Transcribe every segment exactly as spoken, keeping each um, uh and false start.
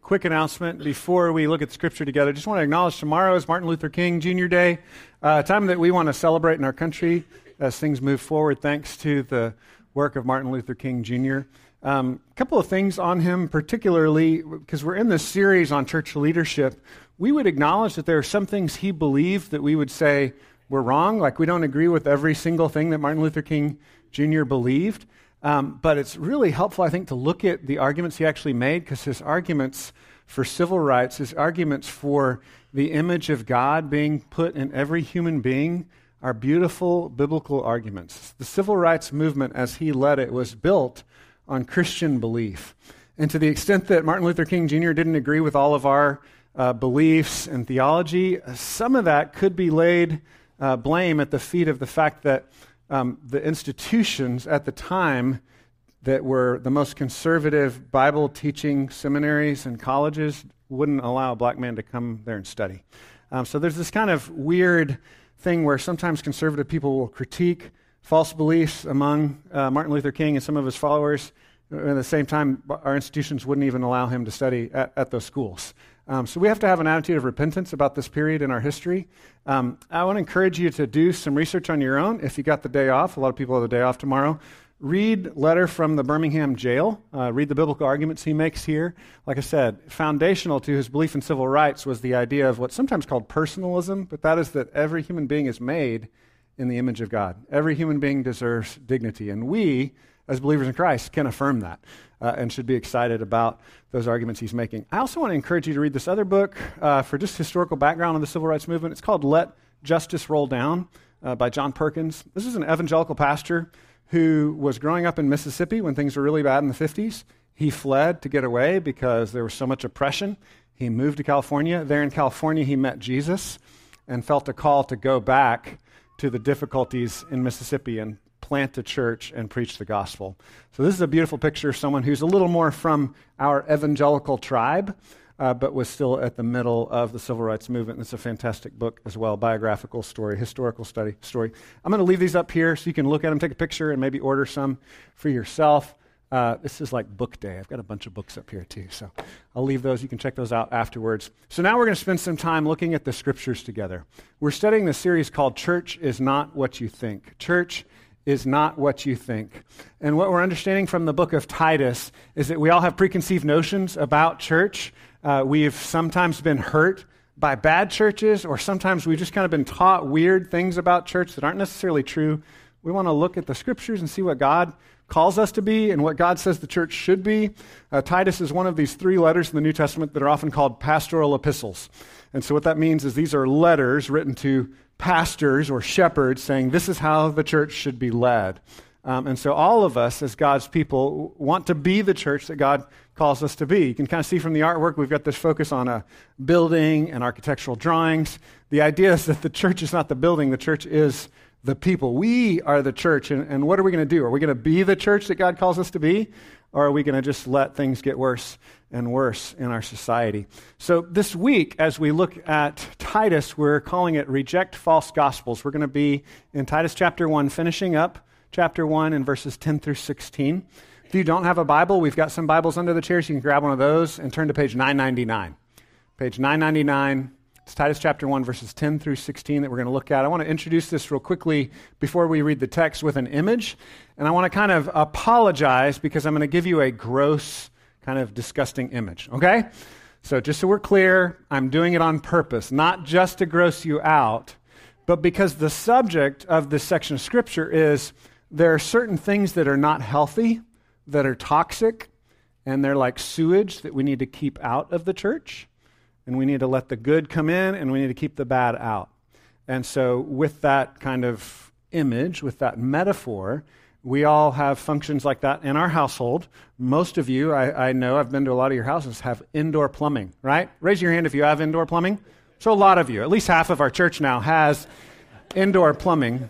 quick announcement before we look at Scripture together. Just want to acknowledge tomorrow is Martin Luther King Junior Day, a time that we want to celebrate in our country as things move forward, thanks to the work of Martin Luther King Junior A um, couple of things on him, particularly because we're in this series on church leadership. We would acknowledge that there are some things he believed that we would say were wrong, like we don't agree with every single thing that Martin Luther King Junior believed. Um, but it's really helpful, I think, to look at the arguments he actually made, because his arguments for civil rights, his arguments for the image of God being put in every human being are beautiful biblical arguments. The civil rights movement, as he led it, was built on Christian belief. And to the extent that Martin Luther King Junior didn't agree with all of our uh, beliefs and theology, some of that could be laid uh, blame at the feet of the fact that Um, the institutions at the time that were the most conservative Bible-teaching seminaries and colleges wouldn't allow a black man to come there and study. Um, so there's this kind of weird thing where sometimes conservative people will critique false beliefs among uh, Martin Luther King and some of his followers. At the same time, our institutions wouldn't even allow him to study at, at those schools. Um, so we have to have an attitude of repentance about this period in our history. Um, I want to encourage you to do some research on your own. If you got the day off, a lot of people have the day off tomorrow. Read letter from the Birmingham jail. Uh, read the biblical arguments he makes here. Like I said, foundational to his belief in civil rights was the idea of what's sometimes called personalism, but that is that every human being is made in the image of God. Every human being deserves dignity, and we, as believers in Christ, can affirm that uh, and should be excited about those arguments he's making. I also want to encourage you to read this other book uh, for just historical background on the civil rights movement. It's called Let Justice Roll Down uh, by John Perkins. This is an evangelical pastor who was growing up in Mississippi when things were really bad in the fifties. He fled to get away because there was so much oppression. He moved to California. There in California, he met Jesus and felt a call to go back to the difficulties in Mississippi and plant a church and preach the gospel. So this is a beautiful picture of someone who's a little more from our evangelical tribe, uh, but was still at the middle of the civil rights movement. And it's a fantastic book as well, biographical story, historical study story. I'm going to leave these up here so you can look at them, take a picture, and maybe order some for yourself. Uh, this is like book day. I've got a bunch of books up here too, so I'll leave those. You can check those out afterwards. So now we're going to spend some time looking at the scriptures together. We're studying this series called Church is Not What You Think. Church is not what you think. And what we're understanding from the book of Titus is that we all have preconceived notions about church. Uh, we've sometimes been hurt by bad churches, or sometimes we've just kind of been taught weird things about church that aren't necessarily true. We want to look at the scriptures and see what God calls us to be and what God says the church should be. Uh, Titus is one of these three letters in the New Testament that are often called pastoral epistles. And so what that means is these are letters written to pastors or shepherds saying this is how the church should be led. Um, and so all of us as God's people want to be the church that God calls us to be. You can kind of see from the artwork, we've got this focus on a building and architectural drawings. The idea is that the church is not the building, the church is the people. We are the church, and, and what are we going to do? Are we going to be the church that God calls us to be? Or are we going to just let things get worse and worse in our society? So this week, as we look at Titus, we're calling it Reject False Gospels. We're going to be in Titus chapter one, finishing up chapter one in verses ten through sixteen. If you don't have a Bible, we've got some Bibles under the chairs. You can grab one of those and turn to page nine ninety-nine. Page nine ninety-nine. It's Titus chapter one, verses ten through sixteen that we're going to look at. I want to introduce this real quickly before we read the text with an image. And I want to kind of apologize because I'm going to give you a gross, kind of disgusting image, okay? So just so we're clear, I'm doing it on purpose, not just to gross you out, but because the subject of this section of Scripture is there are certain things that are not healthy, that are toxic, and they're like sewage that we need to keep out of the church. And we need to let the good come in, and we need to keep the bad out. And so with that kind of image, with that metaphor, we all have functions like that in our household. Most of you, I, I know, I've been to a lot of your houses, have indoor plumbing, right? Raise your hand if you have indoor plumbing. So a lot of you, at least half of our church now has indoor plumbing.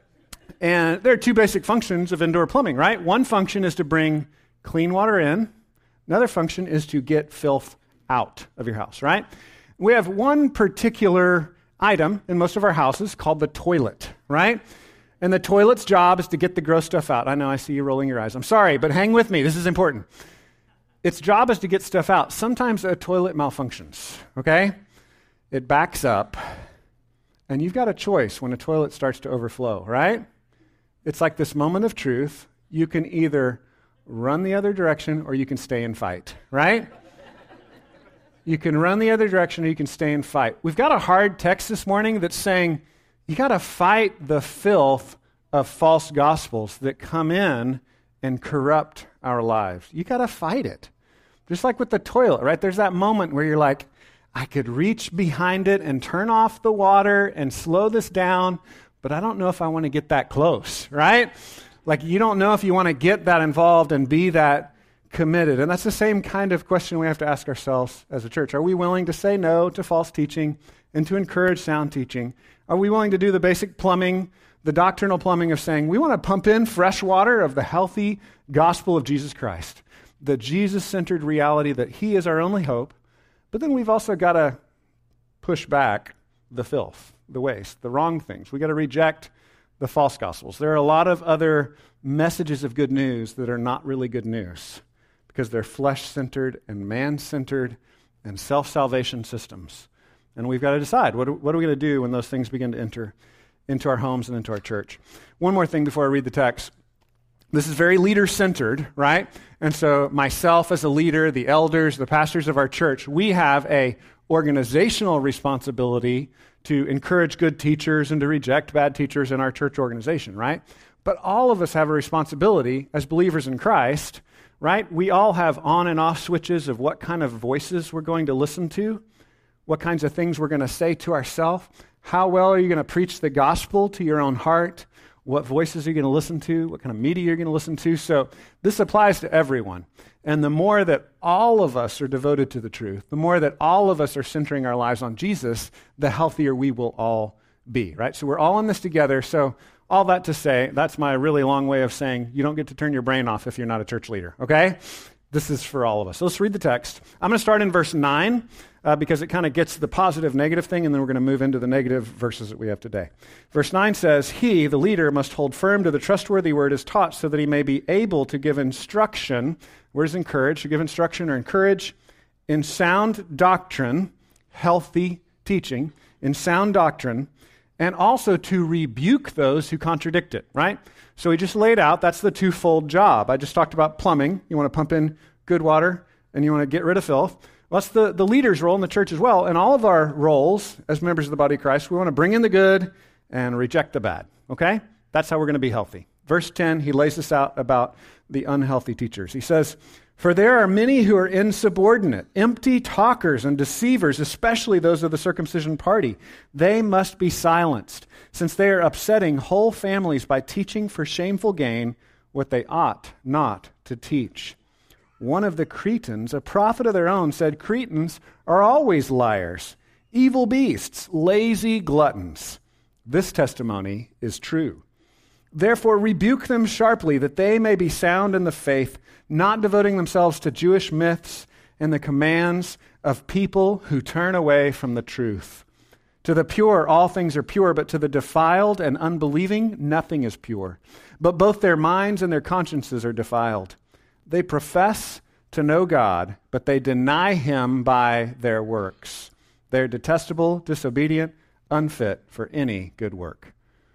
And there are two basic functions of indoor plumbing, right? One function is to bring clean water in. Another function is to get filth out of your house, right? We have one particular item in most of our houses called the toilet, right? And the toilet's job is to get the gross stuff out. I know, I see you rolling your eyes. I'm sorry, but hang with me. This is important. its job is to get stuff out. Sometimes a toilet malfunctions, okay? It backs up, and you've got a choice when a toilet starts to overflow, right? It's like this moment of truth. You can either run the other direction or you can stay and fight, right? You can run the other direction or you can stay and fight. We've got a hard text this morning that's saying you got to fight the filth of false gospels that come in and corrupt our lives. You got to fight it. Just like with the toilet, right? There's that moment where you're like, I could reach behind it and turn off the water and slow this down, but I don't know if I want to get that close, right? Like you don't know if you want to get that involved and be that committed. And that's the same kind of question we have to ask ourselves as a church. Are we willing to say no to false teaching and to encourage sound teaching? Are we willing to do the basic plumbing, the doctrinal plumbing of saying we want to pump in fresh water of the healthy gospel of Jesus Christ, the Jesus-centered reality that he is our only hope, but then we've also got to push back the filth, the waste, the wrong things. We've got to reject the false gospels. There are a lot of other messages of good news that are not really good news because they're flesh-centered and man-centered and self-salvation systems. And we've got to decide, what are, what are we going to do when those things begin to enter into our homes and into our church? One more thing before I read the text. This is very leader-centered, right? And so myself as a leader, the elders, the pastors of our church, we have a organizational responsibility to encourage good teachers and to reject bad teachers in our church organization, right? But all of us have a responsibility as believers in Christ, right? We all have on and off switches of what kind of voices we're going to listen to, what kinds of things we're going to say to ourselves. How well are you going to preach the gospel to your own heart? What voices are you going to listen to? What kind of media you're going to listen to? So this applies to everyone. And the more that all of us are devoted to the truth, the more that all of us are centering our lives on Jesus, the healthier we will all be, right? So we're all in this together. So all that to say, that's my really long way of saying you don't get to turn your brain off if you're not a church leader, okay? This is for all of us. So let's read the text. I'm going to start in verse nine uh, because it kind of gets the positive, negative thing, and then we're going to move into the negative verses that we have today. Verse nine says, He, the leader, must hold firm to the trustworthy word as taught so that he may be able to give instruction. Where's encourage? To give instruction or encourage in sound doctrine, healthy teaching, in sound doctrine, and also to rebuke those who contradict it, right? So we just laid out, that's the twofold job. I just talked about plumbing. You want to pump in good water, and you want to get rid of filth. Well, that's the, the leader's role in the church as well. And all of our roles as members of the body of Christ, we want to bring in the good and reject the bad, okay? That's how we're going to be healthy. Verse ten, he lays this out about the unhealthy teachers. He says, For there are many who are insubordinate, empty talkers and deceivers, especially those of the circumcision party. They must be silenced, since they are upsetting whole families by teaching for shameful gain what they ought not to teach. One of the Cretans, a prophet of their own, said, Cretans are always liars, evil beasts, lazy gluttons. This testimony is true. Therefore rebuke them sharply, that they may be sound in the faith, not devoting themselves to Jewish myths and the commands of people who turn away from the truth. To the pure, all things are pure, but to the defiled and unbelieving, nothing is pure. But both their minds and their consciences are defiled. They profess to know God, but they deny him by their works. They are detestable, disobedient, unfit for any good work.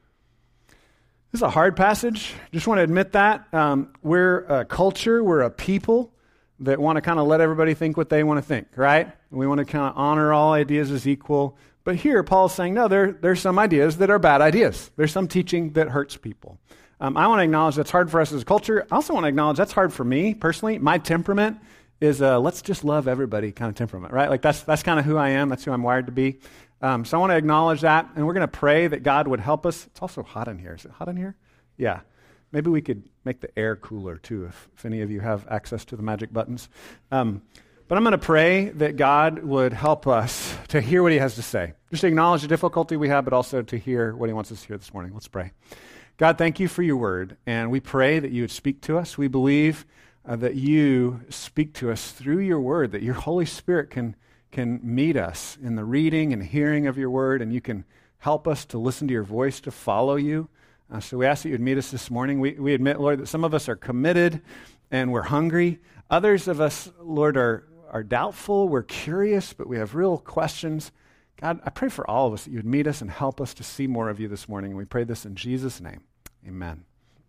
This is a hard passage. Just want to admit that. Um, we're a culture, we're a people that want to kind of let everybody think what they want to think, right? We want to kind of honor all ideas as equal. But here, Paul's saying, no, there, there's some ideas that are bad ideas. There's some teaching that hurts people. Um, I want to acknowledge that's hard for us as a culture. I also want to acknowledge that's hard for me personally. My temperament is a let's just love everybody kind of temperament, right? Like that's that's kind of who I am. That's who I'm wired to be. Um, so I want to acknowledge that, and we're going to pray that God would help us. It's also hot in here. Is it hot in here? Yeah. Maybe we could make the air cooler, too, if, if any of you have access to the magic buttons. Um, but I'm going to pray that God would help us to hear what he has to say. Just to acknowledge the difficulty we have, but also to hear what he wants us to hear this morning. Let's pray. God, thank you for your word, and we pray that you would speak to us. We believe uh, that you speak to us through your word, that your Holy Spirit can can meet us in the reading and hearing of your word, and you can help us to listen to your voice, to follow you. Uh, so we ask that you would meet us this morning. We, we admit, Lord, that some of us are committed and we're hungry. Others of us, Lord, are, are doubtful. We're curious, but we have real questions. God, I pray for all of us that you would meet us and help us to see more of you this morning. And we pray this in Jesus' name. Amen.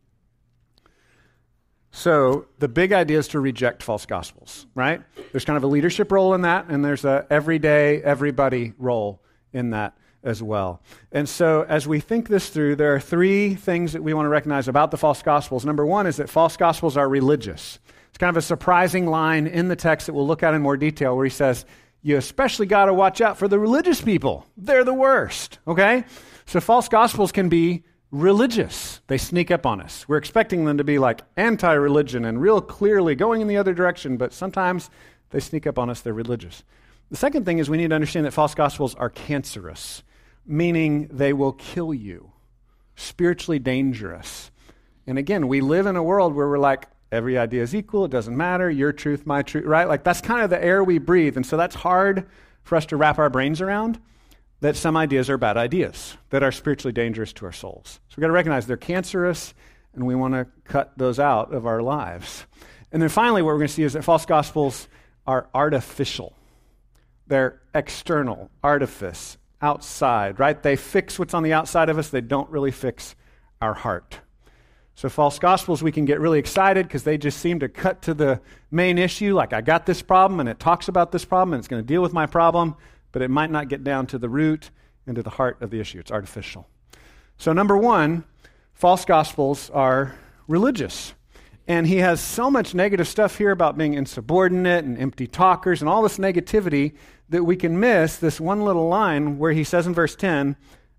So the big idea is to reject false gospels, right? There's kind of a leadership role in that, and there's a everyday, everybody role in that as well. And so as we think this through, there are three things that we want to recognize about the false gospels. Number one is that false gospels are religious. It's kind of a surprising line in the text that we'll look at in more detail where he says, you especially got to watch out for the religious people. They're the worst, okay? So false gospels can be religious. They sneak up on us. We're expecting them to be like anti-religion and real clearly going in the other direction, but sometimes they sneak up on us. They're religious. The second thing is we need to understand that false gospels are cancerous, meaning they will kill you, spiritually dangerous. And again, we live in a world where we're like, every idea is equal, it doesn't matter, your truth, my truth, right? Like that's kind of the air we breathe. And so that's hard for us to wrap our brains around, that some ideas are bad ideas, that are spiritually dangerous to our souls. So we've got to recognize they're cancerous, and we want to cut those out of our lives. And then finally, what we're going to see is that false gospels are artificial. They're external, artifice, outside, right? They fix what's on the outside of us. They don't really fix our heart. So false gospels, we can get really excited because they just seem to cut to the main issue, like I got this problem, and it talks about this problem, and it's going to deal with my problem, but it might not get down to the root and to the heart of the issue. It's artificial. So number one, false gospels are religious. And he has so much negative stuff here about being insubordinate and empty talkers and all this negativity that we can miss this one little line where he says in verse ten,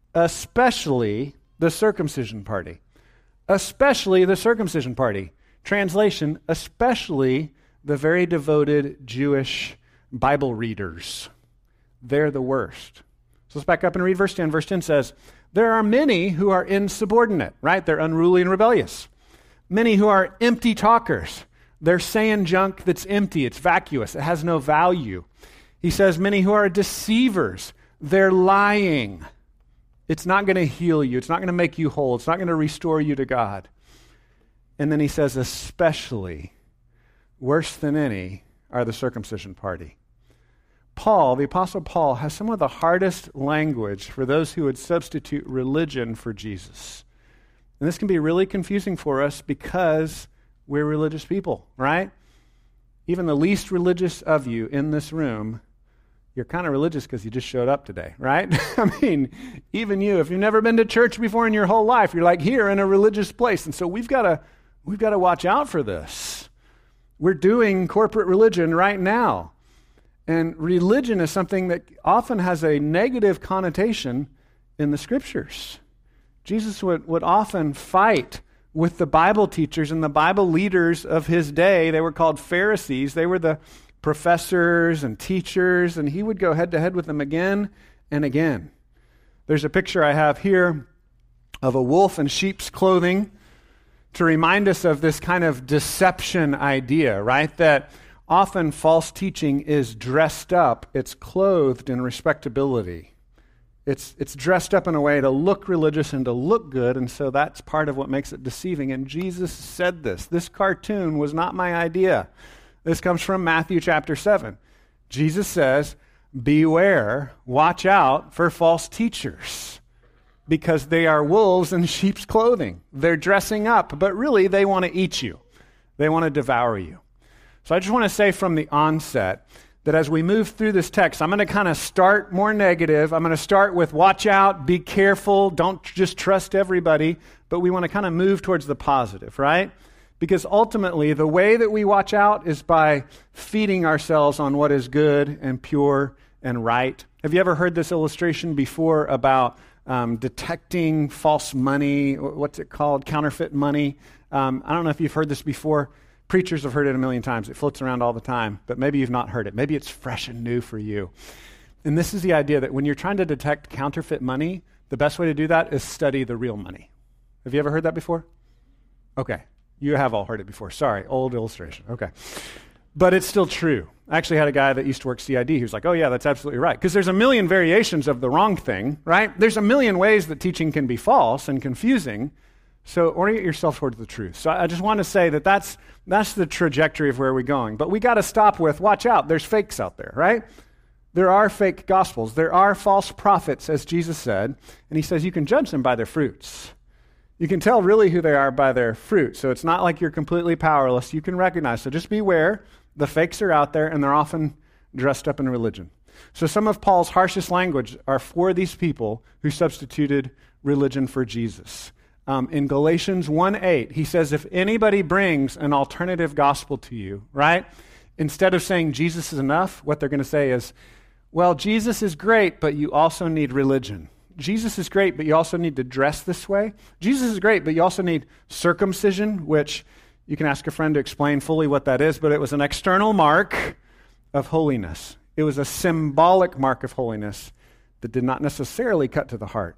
especially the circumcision party. Especially the circumcision party. Translation, especially the very devoted Jewish Bible readers. They're the worst. So let's back up and read verse ten. Verse ten says, there are many who are insubordinate, right? They're unruly and rebellious. Many who are empty talkers. They're saying junk that's empty. It's vacuous. It has no value. He says many who are deceivers. They're lying. It's not going to heal you. It's not going to make you whole. It's not going to restore you to God. And then he says especially, worse than any, are the circumcision party. Paul, the Apostle Paul, has some of the hardest language for those who would substitute religion for Jesus. And this can be really confusing for us because we're religious people, right? Even the least religious of you in this room, you're kind of religious because you just showed up today, right? I mean, even you, if you've never been to church before in your whole life, you're like here in a religious place. And so we've got to we've got to watch out for this. We're doing corporate religion right now. And religion is something that often has a negative connotation in the scriptures. Jesus would, would often fight with the Bible teachers and the Bible leaders of his day. They were called Pharisees. They were the professors and teachers, and he would go head to head with them again and again. There's a picture I have here of a wolf in sheep's clothing to remind us of this kind of deception idea, right? That often false teaching is dressed up, it's clothed in respectability. It's it's dressed up in a way to look religious and to look good, and so that's part of what makes it deceiving. And Jesus said this. This cartoon was not my idea. This comes from Matthew chapter seven. Jesus says, beware, watch out for false teachers, because they are wolves in sheep's clothing. They're dressing up, but really they want to eat you. They want to devour you. So I just want to say from the onset that as we move through this text, I'm going to kind of start more negative. I'm going to start with watch out, be careful, don't just trust everybody, but we want to kind of move towards the positive, right? Because ultimately, the way that we watch out is by feeding ourselves on what is good and pure and right. Have you ever heard this illustration before about um, detecting false money? What's it called? Counterfeit money. Um, I don't know if you've heard this before. Preachers have heard it a million times. It floats around all the time, but maybe you've not heard it. Maybe it's fresh and new for you. And this is the idea that when you're trying to detect counterfeit money, the best way to do that is study the real money. Have you ever heard that before? Okay. You have all heard it before. Sorry, old illustration. Okay. But it's still true. I actually had a guy that used to work C I D who's like, oh yeah, that's absolutely right. Because there's a million variations of the wrong thing, right? There's a million ways that teaching can be false and confusing. So orient yourself towards the truth. So I just want to say that that's That's the trajectory of where we're going. But we got to stop with, watch out, there's fakes out there, right? There are fake gospels. There are false prophets, as Jesus said. And he says you can judge them by their fruits. You can tell really who they are by their fruit. So it's not like you're completely powerless. You can recognize. So just beware. The fakes are out there, and they're often dressed up in religion. So some of Paul's harshest language are for these people who substituted religion for Jesus. Um, in Galatians one eight, he says, if anybody brings an alternative gospel to you, right, instead of saying Jesus is enough, what they're going to say is, well, Jesus is great, but you also need religion. Jesus is great, but you also need to dress this way. Jesus is great, but you also need circumcision, which you can ask a friend to explain fully what that is, but it was an external mark of holiness. It was a symbolic mark of holiness that did not necessarily cut to the heart.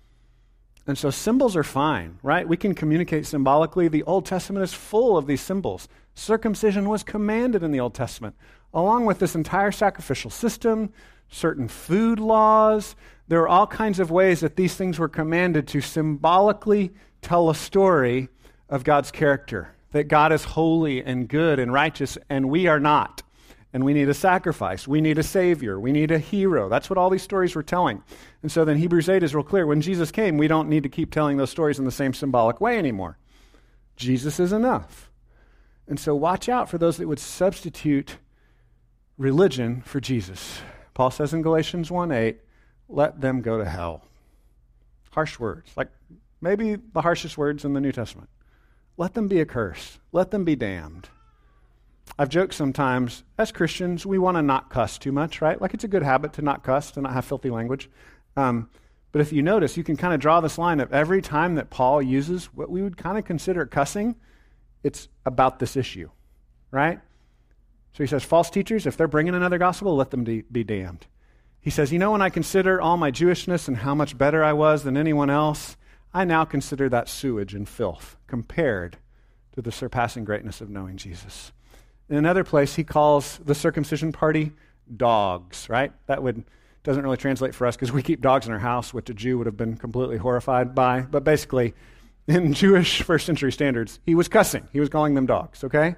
And so symbols are fine, right? We can communicate symbolically. The Old Testament is full of these symbols. Circumcision was commanded in the Old Testament, along with this entire sacrificial system, certain food laws. There are all kinds of ways that these things were commanded to symbolically tell a story of God's character, that God is holy and good and righteous, and we are not. And we need a sacrifice. We need a savior. We need a hero. That's what all these stories were telling. And so then Hebrews eight is real clear. When Jesus came, we don't need to keep telling those stories in the same symbolic way anymore. Jesus is enough. And so watch out for those that would substitute religion for Jesus. Paul says in Galatians one eight, let them go to hell. Harsh words, like maybe the harshest words in the New Testament. Let them be accursed. Let them be damned. I've joked sometimes, as Christians, we want to not cuss too much, right? Like it's a good habit to not cuss, to not have filthy language. Um, but if you notice, you can kind of draw this line of every time that Paul uses what we would kind of consider cussing, it's about this issue, right? So he says, false teachers, if they're bringing another gospel, let them de- be damned. He says, you know, when I consider all my Jewishness and how much better I was than anyone else, I now consider that sewage and filth compared to the surpassing greatness of knowing Jesus. In another place, he calls the circumcision party dogs, right? That would doesn't really translate for us because we keep dogs in our house, which a Jew would have been completely horrified by. But basically, in Jewish first century standards, he was cussing. He was calling them dogs, okay?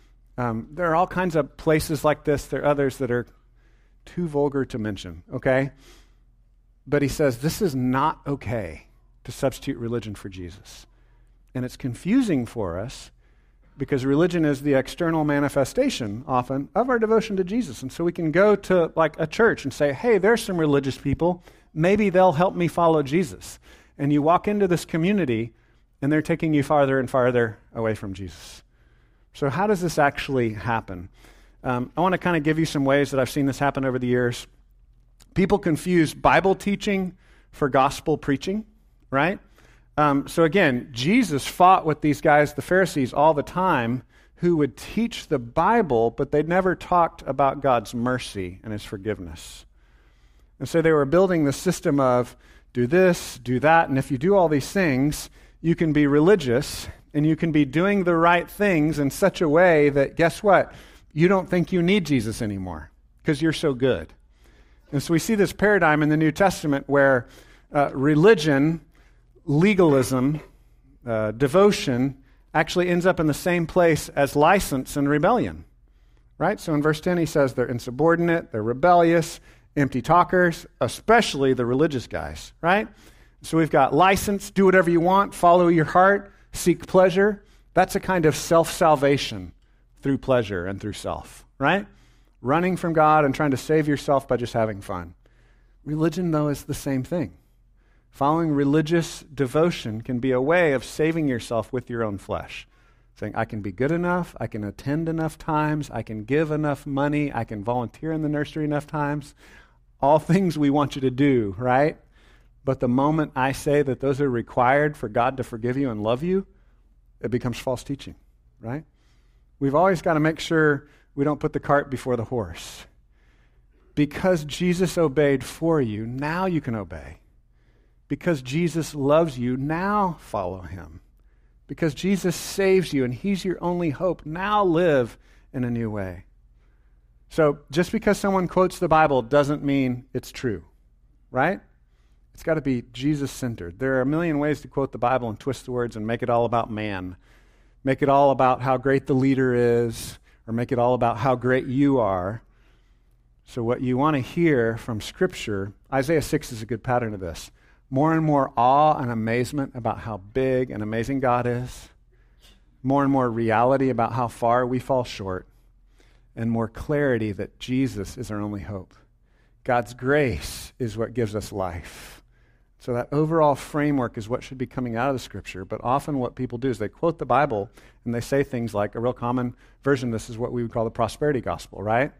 Um, there are all kinds of places like this. There are others that are too vulgar to mention, okay? But he says this is not okay to substitute religion for Jesus. And it's confusing for us because religion is the external manifestation, often, of our devotion to Jesus. And so we can go to like a church and say, hey, there's some religious people. Maybe they'll help me follow Jesus. And you walk into this community, and they're taking you farther and farther away from Jesus. So how does this actually happen? Um, I want to kind of give you some ways that I've seen this happen over the years. People confuse Bible teaching for gospel preaching, right? Um, so again, Jesus fought with these guys, the Pharisees, all the time, who would teach the Bible, but they never talked about God's mercy and his forgiveness. And so they were building the system of do this, do that, and if you do all these things, you can be religious, and you can be doing the right things in such a way that, guess what? You don't think you need Jesus anymore because you're so good. And so we see this paradigm in the New Testament where uh, religion, legalism, uh, devotion actually ends up in the same place as license and rebellion, right? So in verse ten, he says they're insubordinate, they're rebellious, empty talkers, especially the religious guys, right? So we've got license, do whatever you want, follow your heart, seek pleasure. That's a kind of self-salvation through pleasure and through self, right? Running from God and trying to save yourself by just having fun. Religion, though, is the same thing. Following religious devotion can be a way of saving yourself with your own flesh. Saying, I can be good enough, I can attend enough times, I can give enough money, I can volunteer in the nursery enough times. All things we want you to do, right? But the moment I say that those are required for God to forgive you and love you, it becomes false teaching, right? We've always got to make sure we don't put the cart before the horse. Because Jesus obeyed for you, now you can obey. Because Jesus loves you, now follow him. Because Jesus saves you and he's your only hope, now live in a new way. So just because someone quotes the Bible doesn't mean it's true, right? It's got to be Jesus-centered. There are a million ways to quote the Bible and twist the words and make it all about man. make it all about how great the leader is, or make it all about how great you are. So what you want to hear from Scripture, Isaiah six is a good pattern of this. More and more awe and amazement about how big and amazing God is. More and more reality about how far we fall short. And more clarity that Jesus is our only hope. God's grace is what gives us life. So that overall framework is what should be coming out of the Scripture. But often what people do is they quote the Bible and they say things like, a real common version of this is what we would call the prosperity gospel, right?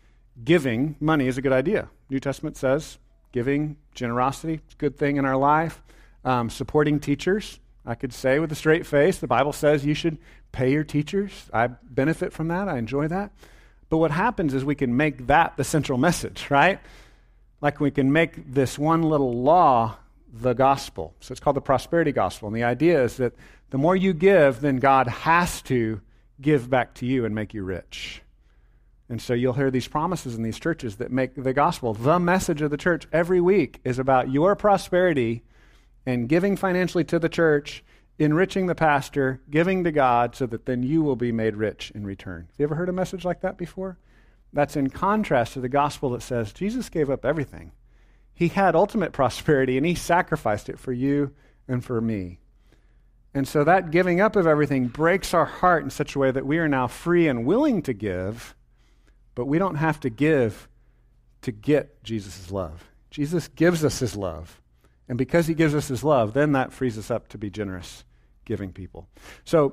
Giving money is a good idea. New Testament says giving, generosity, is a good thing in our life. Um, supporting teachers, I could say with a straight face, the Bible says you should pay your teachers. I benefit from that. I enjoy that. But what happens is we can make that the central message, right? Like we can make this one little law the gospel. So it's called the prosperity gospel. And the idea is that the more you give, then God has to give back to you and make you rich. And so you'll hear these promises in these churches that make the gospel, the message of the church every week is about your prosperity and giving financially to the church, enriching the pastor, giving to God so that then you will be made rich in return. Have you ever heard a message like that before? That's in contrast to the gospel that says Jesus gave up everything. He had ultimate prosperity and he sacrificed it for you and for me. And so that giving up of everything breaks our heart in such a way that we are now free and willing to give. But we don't have to give to get Jesus' love. Jesus gives us his love. And because he gives us his love, then that frees us up to be generous, giving people. So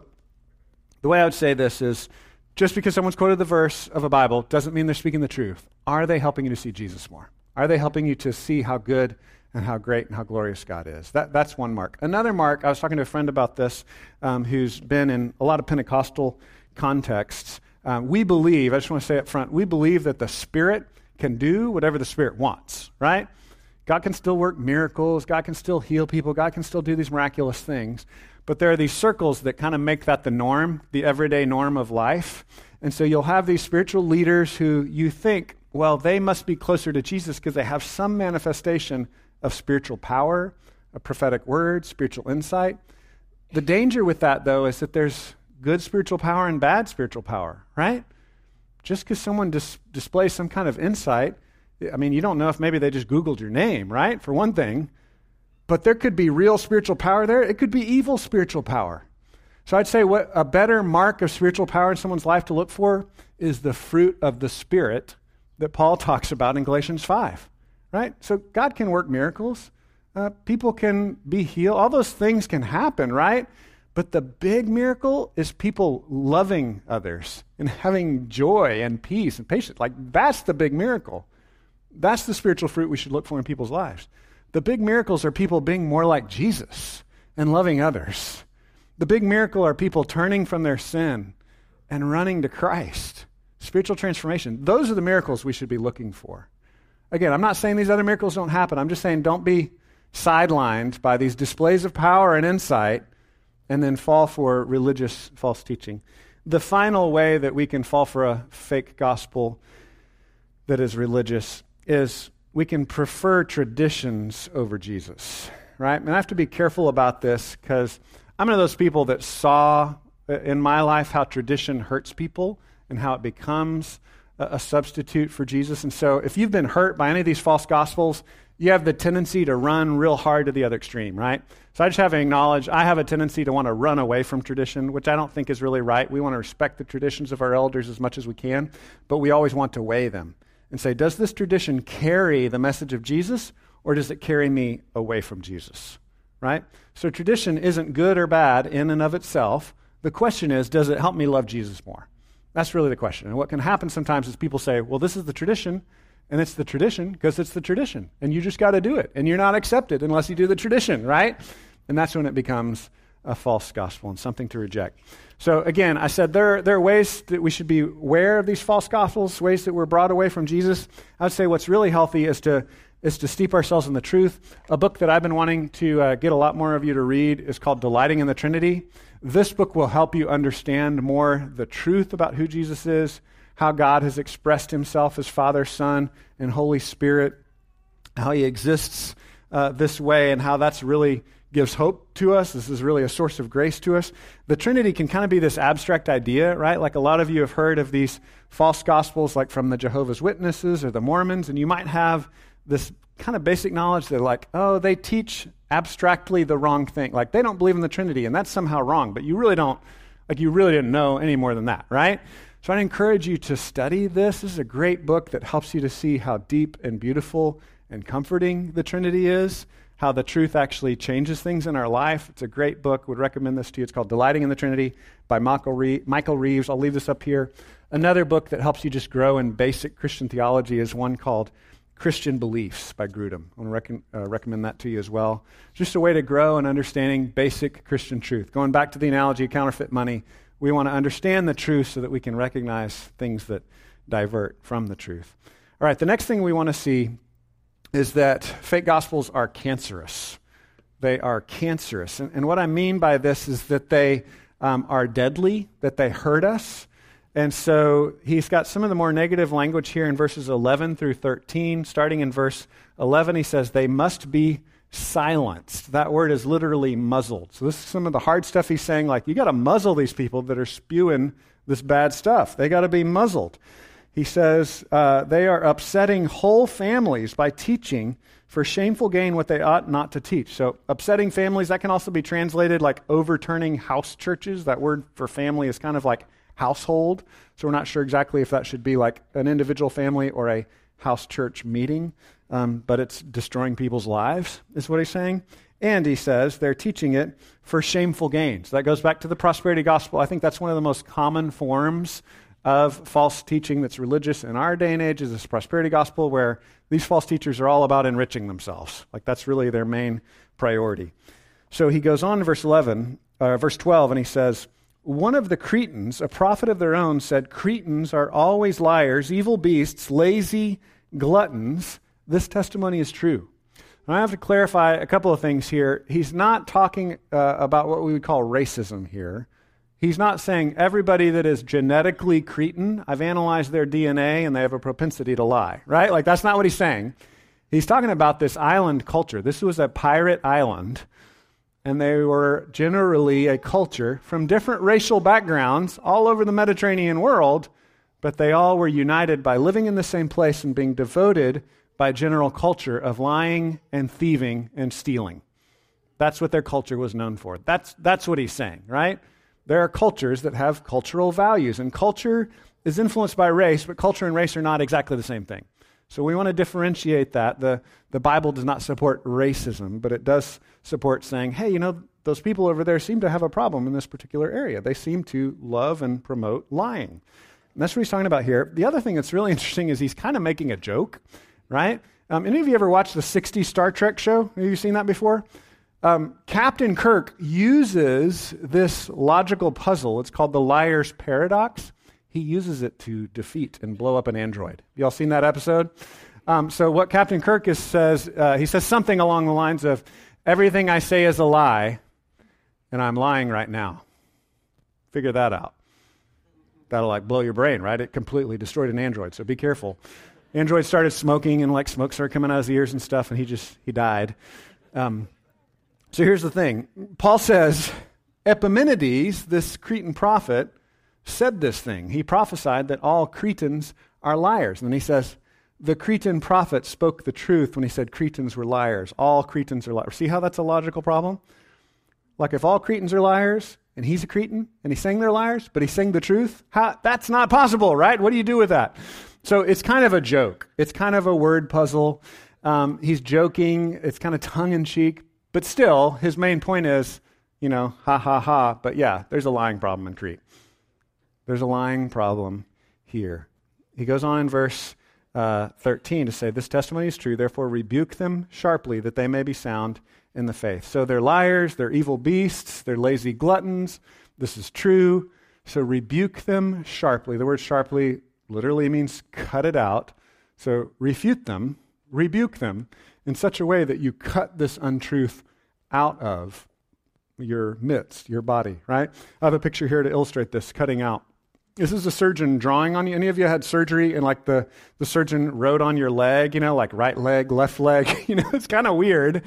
the way I would say this is, just because someone's quoted the verse of a Bible doesn't mean they're speaking the truth. Are they helping you to see Jesus more? Are they helping you to see how good and how great and how glorious God is? That, that's one mark. Another mark, I was talking to a friend about this um, who's been in a lot of Pentecostal contexts. Um, we believe, I just want to say up front, we believe that the Spirit can do whatever the Spirit wants, right? God can still work miracles. God can still heal people. God can still do these miraculous things. But there are these circles that kind of make that the norm, the everyday norm of life. And so you'll have these spiritual leaders who you think, well, they must be closer to Jesus because they have some manifestation of spiritual power, a prophetic word, spiritual insight. The danger with that, though, is that there's good spiritual power and bad spiritual power, right? Just because someone dis- displays some kind of insight, I mean, you don't know if maybe they just Googled your name, right? For one thing. But there could be real spiritual power there. It could be evil spiritual power. So I'd say what a better mark of spiritual power in someone's life to look for is the fruit of the Spirit that Paul talks about in Galatians five, right? So God can work miracles. Uh, people can be healed. All those things can happen, right? But the big miracle is people loving others and having joy and peace and patience. Like, that's the big miracle. That's the spiritual fruit we should look for in people's lives. The big miracles are people being more like Jesus and loving others. The big miracle are people turning from their sin and running to Christ. Spiritual transformation. Those are the miracles we should be looking for. Again, I'm not saying these other miracles don't happen. I'm just saying don't be sidelined by these displays of power and insight and then fall for religious false teaching. The final way that we can fall for a fake gospel that is religious is we can prefer traditions over Jesus, right? And I have to be careful about this because I'm one of those people that saw in my life how tradition hurts people and how it becomes a, a substitute for Jesus. And so if you've been hurt by any of these false gospels, you have the tendency to run real hard to the other extreme, right? So I just have to acknowledge I have a tendency to want to run away from tradition, which I don't think is really right. We want to respect the traditions of our elders as much as we can, but we always want to weigh them and say, does this tradition carry the message of Jesus, or does it carry me away from Jesus, right? So tradition isn't good or bad in and of itself. The question is, does it help me love Jesus more? That's really the question. And what can happen sometimes is people say, well, this is the tradition, and it's the tradition because it's the tradition, and you just got to do it, and you're not accepted unless you do the tradition, right? And that's when it becomes a false gospel and something to reject. So again, I said there, there are ways that we should be aware of these false gospels, ways that we're brought away from Jesus. I would say what's really healthy is to is to steep ourselves in the truth. A book that I've been wanting to uh, get a lot more of you to read is called Delighting in the Trinity. This book will help you understand more the truth about who Jesus is, how God has expressed himself as Father, Son, and Holy Spirit, how he exists uh, this way, and how that's really gives hope to us. This is really a source of grace to us. The Trinity can kind of be this abstract idea, right? Like a lot of you have heard of these false gospels, like from the Jehovah's Witnesses or the Mormons, and you might have this kind of basic knowledge that like, oh, they teach abstractly the wrong thing. Like they don't believe in the Trinity, and that's somehow wrong, but you really don't, like you really didn't know any more than that, right? So I'd encourage you to study this. This is a great book that helps you to see how deep and beautiful and comforting the Trinity is, how the truth actually changes things in our life. It's a great book. Would recommend this to you. It's called Delighting in the Trinity by Michael, Re- Michael Reeves. I'll leave this up here. Another book that helps you just grow in basic Christian theology is one called Christian Beliefs by Grudem. I want to rec- uh, recommend that to you as well. Just a way to grow in understanding basic Christian truth. Going back to the analogy of counterfeit money, we want to understand the truth so that we can recognize things that divert from the truth. All right, the next thing we want to see is that fake gospels are cancerous. They are cancerous. And, and what I mean by this is that they um, are deadly, that they hurt us. And so he's got some of the more negative language here in verses eleven through thirteen. Starting in verse eleven, he says, they must be silenced. That word is literally muzzled. So this is some of the hard stuff he's saying, like, you got to muzzle these people that are spewing this bad stuff. They got to be muzzled. He says uh, they are upsetting whole families by teaching for shameful gain what they ought not to teach. So upsetting families, that can also be translated like overturning house churches. That word for family is kind of like household. So we're not sure exactly if that should be like an individual family or a house church meeting, um, but it's destroying people's lives, is what he's saying. And he says they're teaching it for shameful gain. So that goes back to the prosperity gospel. I think that's one of the most common forms of false teaching that's religious in our day and age is this prosperity gospel where these false teachers are all about enriching themselves. Like that's really their main priority. So he goes on to verse eleven, uh, verse twelve, and he says, one of the Cretans, a prophet of their own, said, Cretans are always liars, evil beasts, lazy gluttons. This testimony is true. And I have to clarify a couple of things here. He's not talking uh, about what we would call racism here. He's not saying everybody that is genetically Cretan, I've analyzed their D N A and they have a propensity to lie, right? Like that's not what he's saying. He's talking about this island culture. This was a pirate island, and they were generally a culture from different racial backgrounds all over the Mediterranean world, but they all were united by living in the same place and being devoted by general culture of lying and thieving and stealing. That's what their culture was known for. That's, that's what he's saying, right? There are cultures that have cultural values, and culture is influenced by race, but culture and race are not exactly the same thing. So we want to differentiate that. The, the Bible does not support racism, but it does support saying, hey, you know, those people over there seem to have a problem in this particular area. They seem to love and promote lying. And that's what he's talking about here. The other thing that's really interesting is he's kind of making a joke, right? Um, any of you ever watched the sixties Star Trek show? Have you seen that before? Um, Captain Kirk uses this logical puzzle. It's called the liar's paradox. He uses it to defeat and blow up an android. Y'all seen that episode? Um, so what Captain Kirk is, says, uh, he says something along the lines of, everything I say is a lie, and I'm lying right now. Figure that out. That'll like blow your brain, right? It completely destroyed an android, so be careful. Android started smoking, and like smoke started coming out of his ears and stuff, and he just, he died. Um, so here's the thing. Paul says, Epimenides, this Cretan prophet, said this thing. He prophesied that all Cretans are liars. And then he says, the Cretan prophet spoke the truth when he said Cretans were liars. All Cretans are liars. See how that's a logical problem? Like if all Cretans are liars, and he's a Cretan, and he's saying they're liars, but he's saying the truth, how, that's not possible, right? What do you do with that? So it's kind of a joke. It's kind of a word puzzle. Um, he's joking. It's kind of tongue-in-cheek. But still, his main point is, you know, ha, ha, ha. But yeah, there's a lying problem in Crete. There's a lying problem here. He goes on in verse uh, thirteen to say, this testimony is true, therefore rebuke them sharply that they may be sound in the faith. So they're liars, they're evil beasts, they're lazy gluttons. This is true. So rebuke them sharply. The word sharply literally means cut it out. So refute them, rebuke them in such a way that you cut this untruth out of your midst, your body, right? I have a picture here to illustrate this, cutting out. This is a surgeon drawing on you. Any of you had surgery and like the, the surgeon wrote on your leg, you know, like right leg, left leg? You know, it's kind of weird.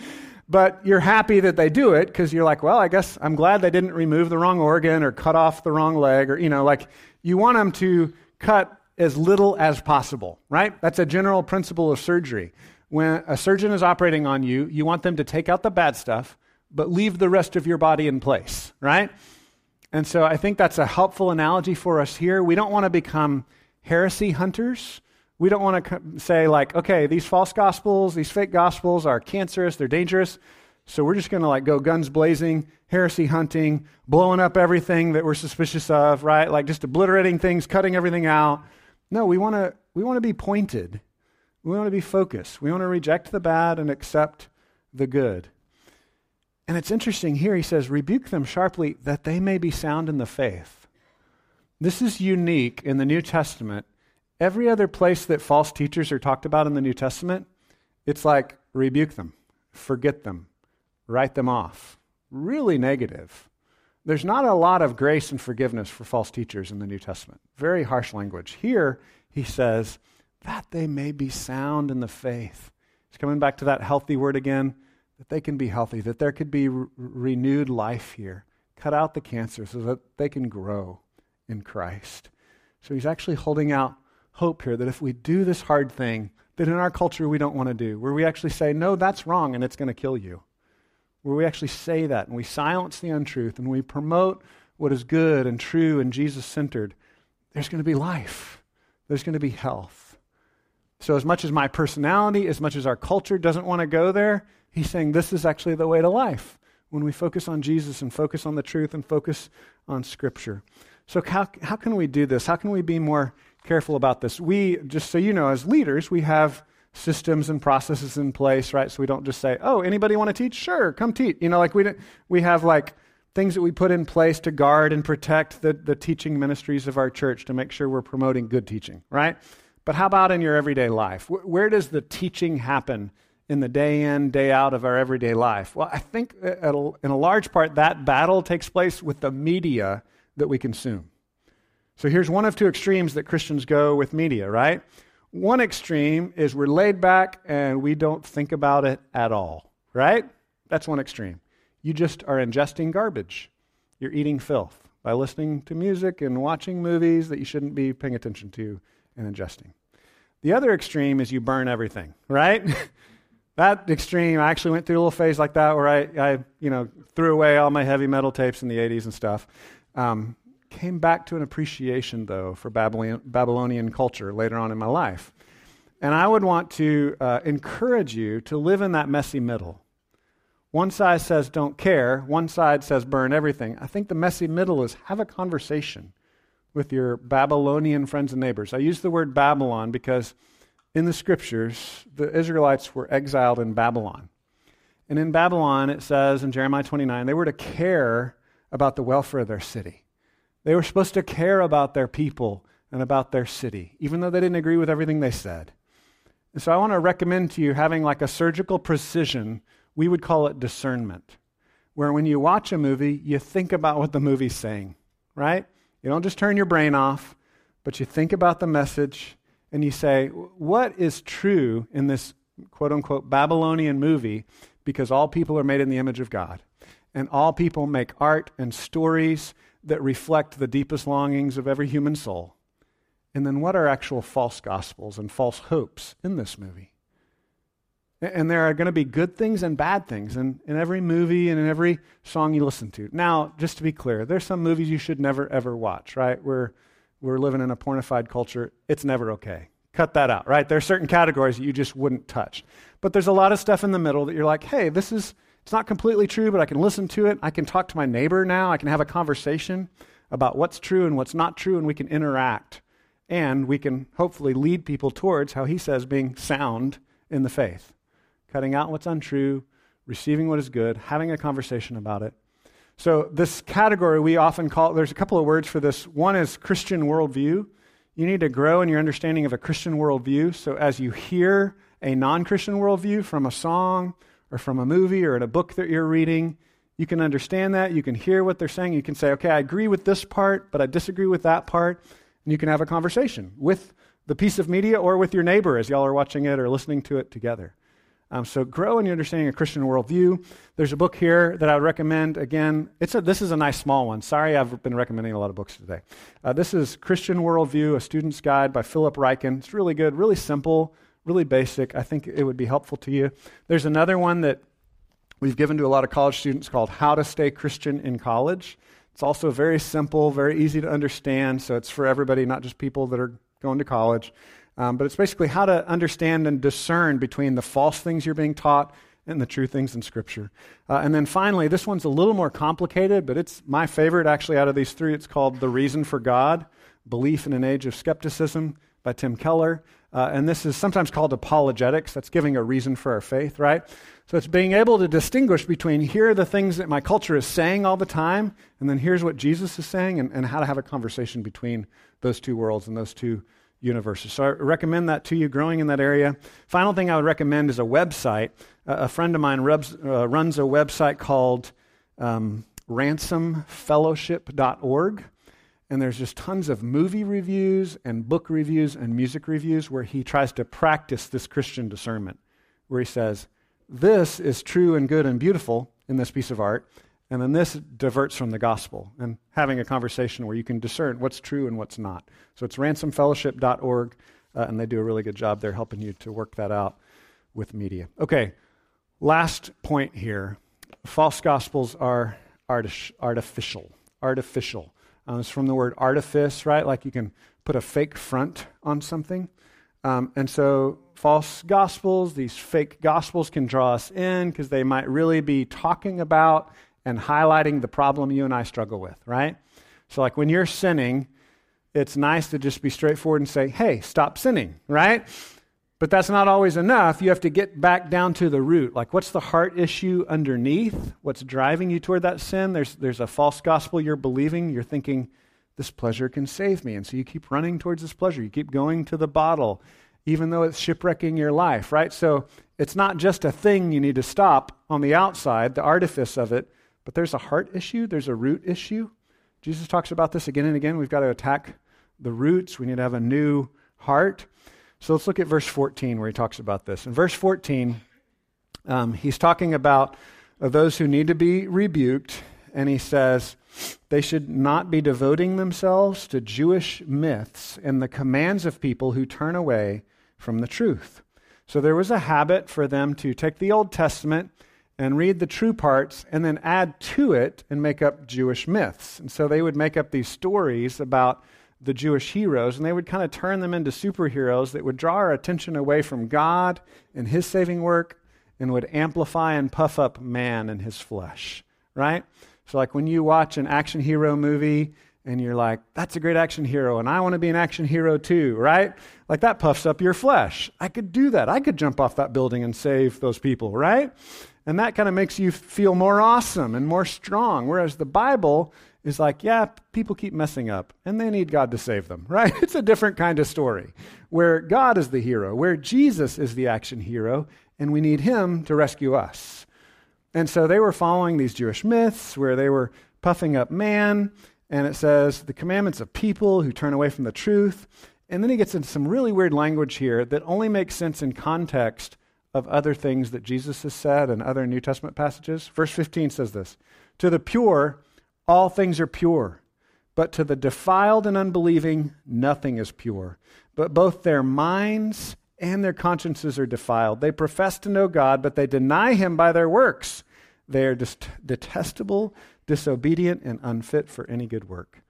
but you're happy that they do it because you're like, well, I guess I'm glad they didn't remove the wrong organ or cut off the wrong leg, or, you know, like you want them to cut as little as possible, right? That's a general principle of surgery. When a surgeon is operating on you, you want them to take out the bad stuff, but leave the rest of your body in place, right? And so I think that's a helpful analogy for us here. We don't want to become heresy hunters. We don't want to say like, okay, these false gospels, these fake gospels are cancerous, they're dangerous, so we're just going to like go guns blazing, heresy hunting, blowing up everything that we're suspicious of, right? Like just obliterating things, cutting everything out. No, we want to we want to be pointed. We want to be focused. We want to reject the bad and accept the good. And it's interesting here, he says, rebuke them sharply that they may be sound in the faith. This is unique in the New Testament. Every other place that false teachers are talked about in the New Testament, it's like rebuke them, forget them, write them off. Really negative. There's not a lot of grace and forgiveness for false teachers in the New Testament. Very harsh language. Here, he says, that they may be sound in the faith. He's coming back to that healthy word again, that they can be healthy, that there could be re- renewed life here. Cut out the cancer so that they can grow in Christ. So he's actually holding out hope here that if we do this hard thing that in our culture we don't want to do, where we actually say, no, that's wrong and it's going to kill you, where we actually say that and we silence the untruth and we promote what is good and true and Jesus-centered, there's going to be life. There's going to be health. So as much as my personality, as much as our culture doesn't want to go there, he's saying this is actually the way to life when we focus on Jesus and focus on the truth and focus on Scripture. So how, how can we do this? How can we be more careful about this? We, just so you know, as leaders, we have systems and processes in place, right? So we don't just say, oh, anybody want to teach? Sure, come teach. You know, like we we have like things that we put in place to guard and protect the, the teaching ministries of our church to make sure we're promoting good teaching, right? But how about in your everyday life? Where, where does the teaching happen in the day in, day out of our everyday life? Well, I think a, in a large part that battle takes place with the media that we consume. So here's one of two extremes that Christians go with media, right? One extreme is we're laid back and we don't think about it at all, right? That's one extreme. You just are ingesting garbage. You're eating filth by listening to music and watching movies that you shouldn't be paying attention to and ingesting. The other extreme is you burn everything, right? That extreme, I actually went through a little phase like that where I, I you know, threw away all my heavy metal tapes in the eighties and stuff. Um, came back to an appreciation, though, for Babylonian, Babylonian culture later on in my life. And I would want to uh, encourage you to live in that messy middle. One side says don't care, one side says burn everything. I think the messy middle is have a conversation with your Babylonian friends and neighbors. I use the word Babylon because in the scriptures, the Israelites were exiled in Babylon. And in Babylon, it says in Jeremiah twenty-nine, they were to care about the welfare of their city. They were supposed to care about their people and about their city, even though they didn't agree with everything they said. And so I want to recommend to you having like a surgical precision. We would call it discernment, where when you watch a movie, you think about what the movie's saying, right? You don't just turn your brain off, but you think about the message and you say, what is true in this quote-unquote Babylonian movie, because all people are made in the image of God, and all people make art and stories that reflect the deepest longings of every human soul. And then what are actual false gospels and false hopes in this movie? And there are going to be good things and bad things in, in every movie and in every song you listen to. Now, just to be clear, there's some movies you should never, ever watch, right? We're, we're living in a pornified culture. It's never okay. Cut that out, right? There are certain categories that you just wouldn't touch. But there's a lot of stuff in the middle that you're like, hey, this is, it's not completely true, but I can listen to it. I can talk to my neighbor now. I can have a conversation about what's true and what's not true, and we can interact. And we can hopefully lead people towards how he says being sound in the faith. Cutting out what's untrue, receiving what is good, having a conversation about it. So this category we often call, there's a couple of words for this. One is Christian worldview. You need to grow in your understanding of a Christian worldview. So as you hear a non-Christian worldview from a song or from a movie or in a book that you're reading, you can understand that. You can hear what they're saying. You can say, okay, I agree with this part, but I disagree with that part. And you can have a conversation with the piece of media or with your neighbor as y'all are watching it or listening to it together. Um, so grow in your understanding of Christian worldview. There's a book here that I would recommend. Again, it's a, this is a nice small one. Sorry, I've been recommending a lot of books today. Uh, this is Christian Worldview, A Student's Guide by Philip Ryken. It's really good, really simple, really basic. I think it would be helpful to you. There's another one that we've given to a lot of college students called How to Stay Christian in College. It's also very simple, very easy to understand, so it's for everybody, not just people that are going to college. Um, but it's basically how to understand and discern between the false things you're being taught and the true things in Scripture. Uh, and then finally, this one's a little more complicated, but it's my favorite actually out of these three. It's called The Reason for God, Belief in an Age of Skepticism by Tim Keller. Uh, and this is sometimes called apologetics. That's giving a reason for our faith, right? So it's being able to distinguish between here are the things that my culture is saying all the time, and then here's what Jesus is saying, and, and how to have a conversation between those two worlds and those two universes. So I recommend that to you, growing in that area. Final thing I would recommend is a website. Uh, a friend of mine rubs, uh, runs a website called um, ransom fellowship dot org, and there's just tons of movie reviews and book reviews and music reviews where he tries to practice this Christian discernment, where he says, this is true and good and beautiful in this piece of art, and then this diverts from the gospel, and having a conversation where you can discern what's true and what's not. So it's ransom fellowship dot org, uh, and they do a really good job there helping you to work that out with media. Okay, last point here. False gospels are arti- artificial. Artificial. Uh, it's from the word artifice, right? Like you can put a fake front on something. Um, and so false gospels, these fake gospels can draw us in because they might really be talking about and highlighting the problem you and I struggle with, right? So like when you're sinning, it's nice to just be straightforward and say, hey, stop sinning, right? But that's not always enough. You have to get back down to the root. Like what's the heart issue underneath? What's driving you toward that sin? There's, there's a false gospel you're believing. You're thinking, this pleasure can save me. And so you keep running towards this pleasure. You keep going to the bottle, even though it's shipwrecking your life, right? So it's not just a thing you need to stop on the outside, the artifice of it, but there's a heart issue, there's a root issue. Jesus talks about this again and again. We've got to attack the roots. We need to have a new heart. So let's look at verse fourteen where he talks about this. In verse fourteen, um, he's talking about uh, those who need to be rebuked, and he says they should not be devoting themselves to Jewish myths and the commands of people who turn away from the truth. So there was a habit for them to take the Old Testament and read the true parts and then add to it and make up Jewish myths. And so they would make up these stories about the Jewish heroes, and they would kind of turn them into superheroes that would draw our attention away from God and his saving work and would amplify and puff up man and his flesh, right? So like when you watch an action hero movie and you're like, that's a great action hero, and I want to be an action hero too, right? Like that puffs up your flesh. I could do that. I could jump off that building and save those people, right? And that kind of makes you feel more awesome and more strong. Whereas the Bible is like, yeah, people keep messing up and they need God to save them, right? It's a different kind of story where God is the hero, where Jesus is the action hero, and we need him to rescue us. And so they were following these Jewish myths where they were puffing up man, and it says the commandments of people who turn away from the truth. And then he gets into some really weird language here that only makes sense in context of other things that Jesus has said and other New Testament passages. Verse fifteen says this, to the pure, all things are pure, but to the defiled and unbelieving, nothing is pure. But both their minds and their consciences are defiled. They profess to know God, but they deny him by their works. They are dis- detestable, disobedient, and unfit for any good work.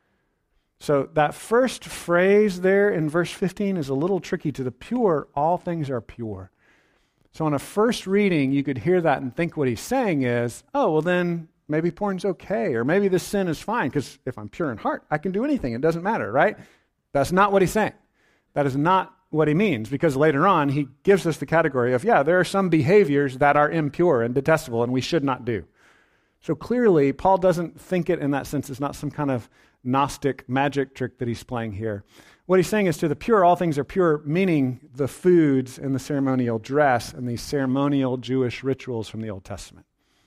So that first phrase there in verse fifteen is a little tricky. To the pure, all things are pure. So on a first reading, you could hear that and think what he's saying is, oh, well then maybe porn's okay, or maybe this sin is fine, because if I'm pure in heart, I can do anything. It doesn't matter, right? That's not what he's saying. That is not what he means, because later on, he gives us the category of, yeah, there are some behaviors that are impure and detestable, and we should not do. So clearly, Paul doesn't think it in that sense. It's not some kind of Gnostic magic trick that he's playing here. What he's saying is to the pure, all things are pure, meaning the foods and the ceremonial dress and these ceremonial Jewish rituals from the Old Testament.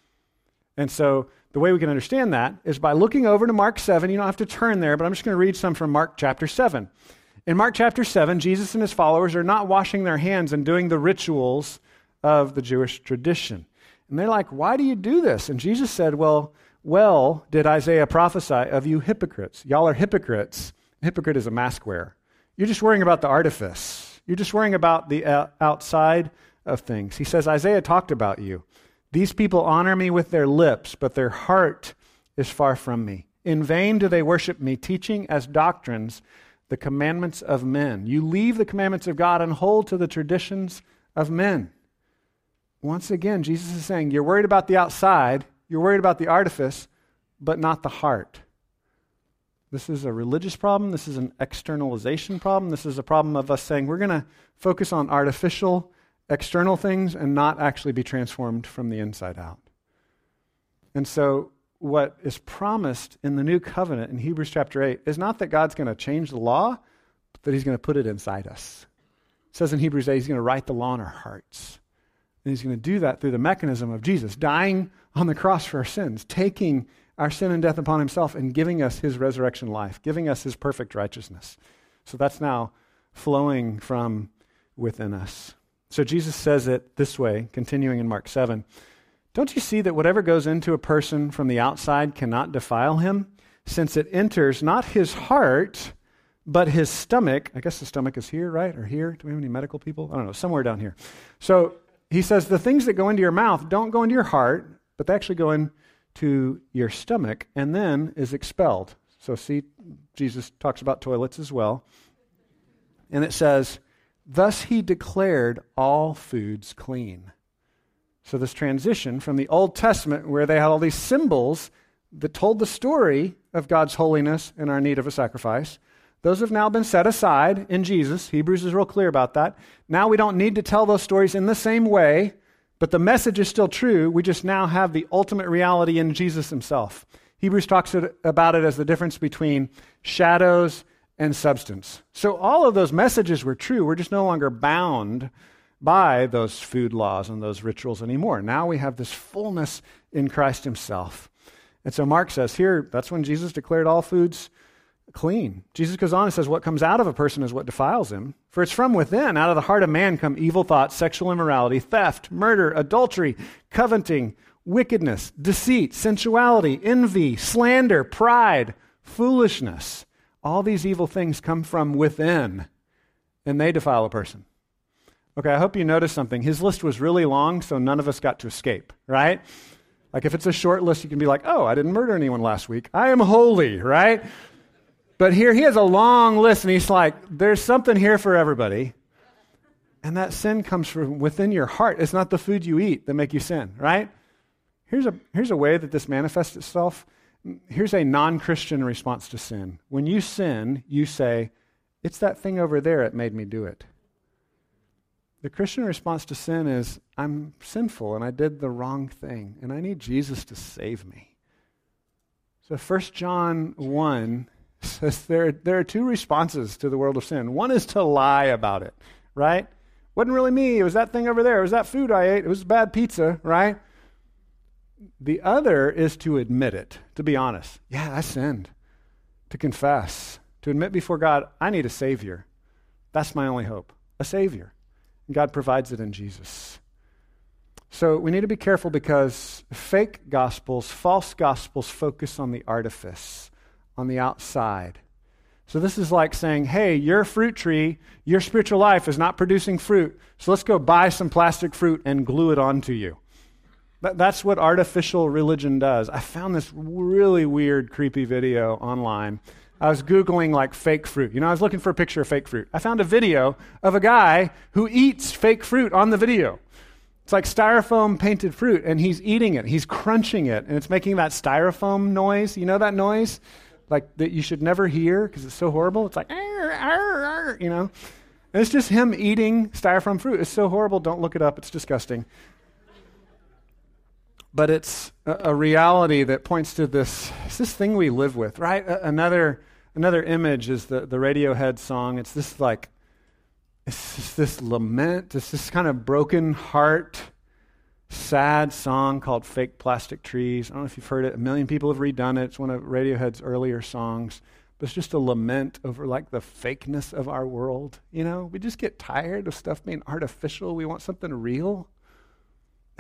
And so the way we can understand that is by looking over to Mark seven. You don't have to turn there, but I'm just going to read some from Mark chapter seven. In Mark chapter seven, Jesus and his followers are not washing their hands and doing the rituals of the Jewish tradition. And they're like, why do you do this? And Jesus said, well, well did Isaiah prophesy of you hypocrites. Y'all are hypocrites. Hypocrite is a mask wearer. You're just worrying about the artifice. You're just worrying about the uh, outside of things. He says, Isaiah talked about you. These people honor me with their lips, but their heart is far from me. In vain do they worship me, teaching as doctrines the commandments of men. You leave the commandments of God and hold to the traditions of men. Once again, Jesus is saying, you're worried about the outside, you're worried about the artifice, but not the heart. This is a religious problem. This is an externalization problem. This is a problem of us saying we're going to focus on artificial, external things and not actually be transformed from the inside out. And so what is promised in the new covenant in Hebrews chapter eight is not that God's going to change the law, but that he's going to put it inside us. It says in Hebrews eight, he's going to write the law in our hearts. And he's going to do that through the mechanism of Jesus dying on the cross for our sins, taking our sin and death upon himself and giving us his resurrection life, giving us his perfect righteousness. So that's now flowing from within us. So Jesus says it this way, continuing in Mark seven. Don't you see that whatever goes into a person from the outside cannot defile him, since it enters not his heart, but his stomach? I guess the stomach is here, right? Or here? Do we have any medical people? I don't know, somewhere down here. So he says the things that go into your mouth don't go into your heart, but they actually go into your stomach and then is expelled. So see, Jesus talks about toilets as well. And it says, thus he declared all foods clean. So this transition from the Old Testament, where they had all these symbols that told the story of God's holiness and our need of a sacrifice, those have now been set aside in Jesus. Hebrews is real clear about that. Now we don't need to tell those stories in the same way, but the message is still true. We just now have the ultimate reality in Jesus himself. Hebrews talks about it as the difference between shadows and substance. So all of those messages were true. We're just no longer bound by those food laws and those rituals anymore. Now we have this fullness in Christ himself. And so Mark says here, that's when Jesus declared all foods clean. Jesus goes on and says, what comes out of a person is what defiles him. For it's from within, out of the heart of man, come evil thoughts, sexual immorality, theft, murder, adultery, coveting, wickedness, deceit, sensuality, envy, slander, pride, foolishness. All these evil things come from within, and they defile a person. Okay, I hope you noticed something. His list was really long, so none of us got to escape, right? Like if it's a short list, you can be like, oh, I didn't murder anyone last week. I am holy, right? But here he has a long list, and he's like, there's something here for everybody. And that sin comes from within your heart. It's not the food you eat that make you sin, right? Here's a, here's a way that this manifests itself. Here's a non-Christian response to sin. When you sin, you say, it's that thing over there that made me do it. The Christian response to sin is, I'm sinful and I did the wrong thing and I need Jesus to save me. So First John one says there, there are two responses to the world of sin. One is to lie about it, right? Wasn't really me. It was that thing over there. It was that food I ate. It was bad pizza, right? The other is to admit it, to be honest. Yeah, I sinned. To confess, to admit before God, I need a Savior. That's my only hope, a Savior. And God provides it in Jesus. So we need to be careful because fake gospels, false gospels focus on the artifice, on the outside. So this is like saying, hey, your fruit tree, your spiritual life is not producing fruit, so let's go buy some plastic fruit and glue it onto you. That, that's what artificial religion does. I found this really weird, creepy video online. I was Googling like fake fruit. You know, I was looking for a picture of fake fruit. I found a video of a guy who eats fake fruit on the video. It's like styrofoam painted fruit, and he's eating it. He's crunching it, and it's making that styrofoam noise. You know that noise? Like that you should never hear because it's so horrible. It's like, arr, arr, arr, you know? And it's just him eating styrofoam fruit. It's so horrible. Don't look it up. It's disgusting. But it's a, a reality that points to this, it's this thing we live with, right? A, another another image is the, the Radiohead song. It's this like, it's just this lament. It's this kind of broken heart, sad song called Fake Plastic Trees. I don't know if you've heard it. A million people have redone it. It's one of Radiohead's earlier songs. But it's just a lament over like the fakeness of our world. You know, we just get tired of stuff being artificial. We want something real.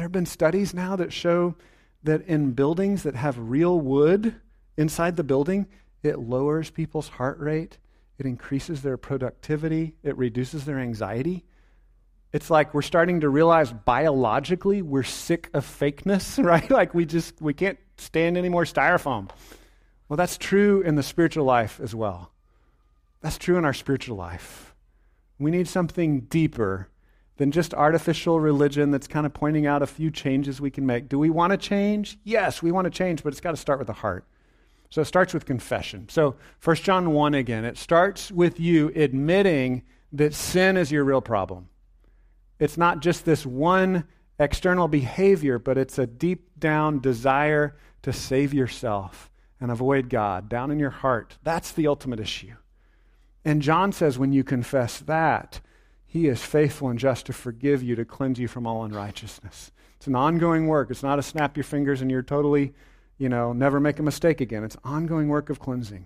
There have been studies now that show that in buildings that have real wood inside the building, it lowers people's heart rate, it increases their productivity, it reduces their anxiety. It's like we're starting to realize biologically we're sick of fakeness, right? Like we just, we can't stand any more styrofoam. Well, that's true in the spiritual life as well. That's true in our spiritual life. We need something deeper than just artificial religion that's kind of pointing out a few changes we can make. Do we want to change? Yes, we want to change, but it's got to start with the heart. So it starts with confession. So First John one again, it starts with you admitting that sin is your real problem. It's not just this one external behavior, but it's a deep down desire to save yourself and avoid God down in your heart. That's the ultimate issue. And John says when you confess that, he is faithful and just to forgive you, to cleanse you from all unrighteousness. It's an ongoing work. It's not a snap your fingers and you're totally, you know, never make a mistake again. It's ongoing work of cleansing.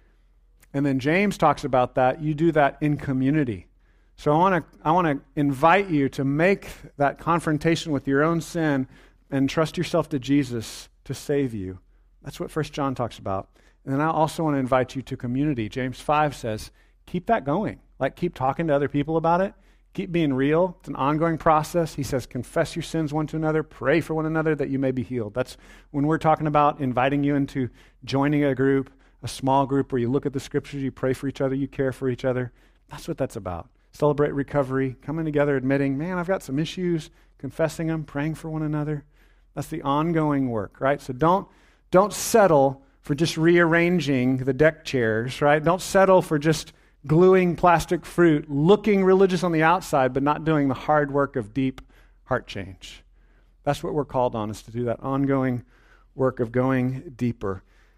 And then James talks about that. You do that in community. So I want to I want to invite you to make that confrontation with your own sin and trust yourself to Jesus to save you. That's what First John talks about. And then I also want to invite you to community. James five says, keep that going. Like, keep talking to other people about it. Keep being real. It's an ongoing process. He says, confess your sins one to another. Pray for one another that you may be healed. That's when we're talking about inviting you into joining a group, a small group where you look at the scriptures, you pray for each other, you care for each other. That's what that's about. Celebrate recovery, coming together, admitting, man, I've got some issues, confessing them, praying for one another. That's the ongoing work, right? So don't, don't settle for just rearranging the deck chairs, right? Don't settle for just gluing plastic fruit, looking religious on the outside, but not doing the hard work of deep heart change. That's what we're called on, is to do that ongoing work of going deeper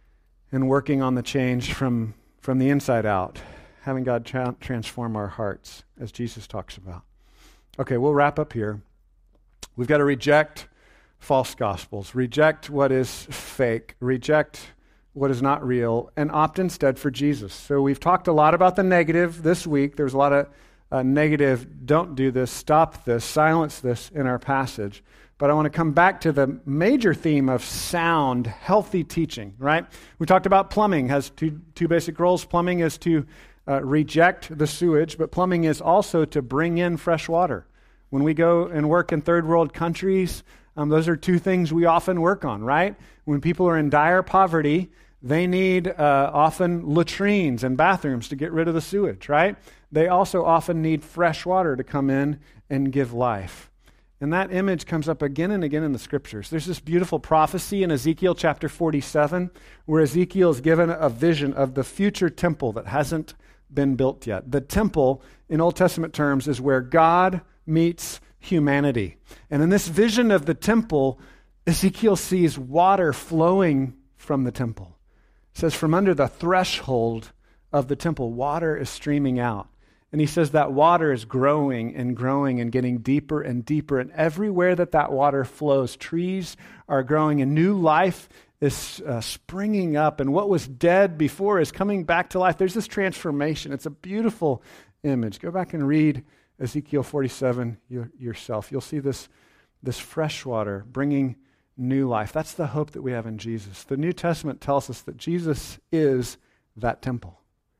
and working on the change from, from the inside out, having God tra- transform our hearts, as Jesus talks about. Okay, we'll wrap up here. We've got to reject false gospels, reject what is fake, reject what is not real, and opt instead for Jesus. So we've talked a lot about the negative this week. There's a lot of uh, negative, don't do this, stop this, silence this in our passage. But I want to come back to the major theme of sound, healthy teaching, right? We talked about plumbing has two, two basic roles. Plumbing is to uh, reject the sewage, but plumbing is also to bring in fresh water. When we go and work in third world countries, um, those are two things we often work on, right? When people are in dire poverty, they need uh, often latrines and bathrooms to get rid of the sewage, right? They also often need fresh water to come in and give life. And that image comes up again and again in the scriptures. There's this beautiful prophecy in Ezekiel chapter forty-seven where Ezekiel is given a vision of the future temple that hasn't been built yet. The temple, in Old Testament terms, is where God meets humanity. And in this vision of the temple, Ezekiel sees water flowing from the temple. It says from under the threshold of the temple, water is streaming out. And he says that water is growing and growing and getting deeper and deeper. And everywhere that that water flows, trees are growing and new life is uh, springing up. And what was dead before is coming back to life. There's this transformation. It's a beautiful image. Go back and read Ezekiel forty-seven y- yourself. You'll see this, this fresh water bringing new life. That's the hope that we have in Jesus. The New Testament tells us that Jesus is that temple.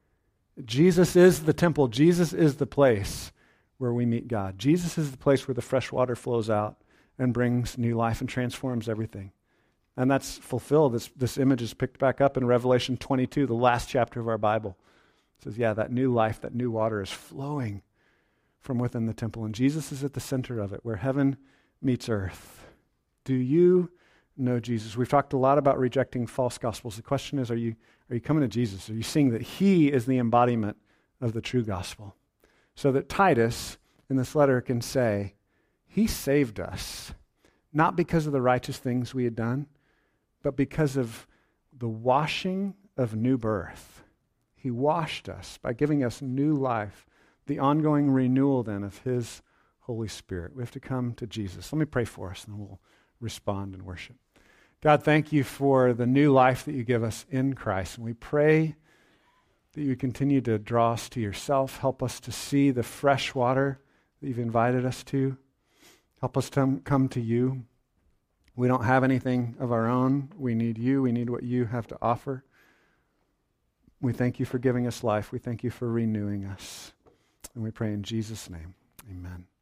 Jesus is the temple. Jesus is the place where we meet God. Jesus is the place where the fresh water flows out and brings new life and transforms everything. And that's fulfilled. This, this image is picked back up in Revelation twenty-two, the last chapter of our Bible. It says, yeah, that new life, that new water is flowing from within the temple. And Jesus is at the center of it, where heaven meets earth. Do you know Jesus? We've talked a lot about rejecting false gospels. The question is, are you are you coming to Jesus? Are you seeing that he is the embodiment of the true gospel? So that Titus, in this letter, can say, he saved us, not because of the righteous things we had done, but because of the washing of new birth. He washed us by giving us new life, the ongoing renewal then of his Holy Spirit. We have to come to Jesus. Let me pray for us, and then we'll respond and worship. God, thank you for the new life that you give us in Christ. And we pray that you continue to draw us to yourself. Help us to see the fresh water that you've invited us to. Help us to come to you. We don't have anything of our own. We need you. We need what you have to offer. We thank you for giving us life. We thank you for renewing us. And we pray in Jesus' name. Amen.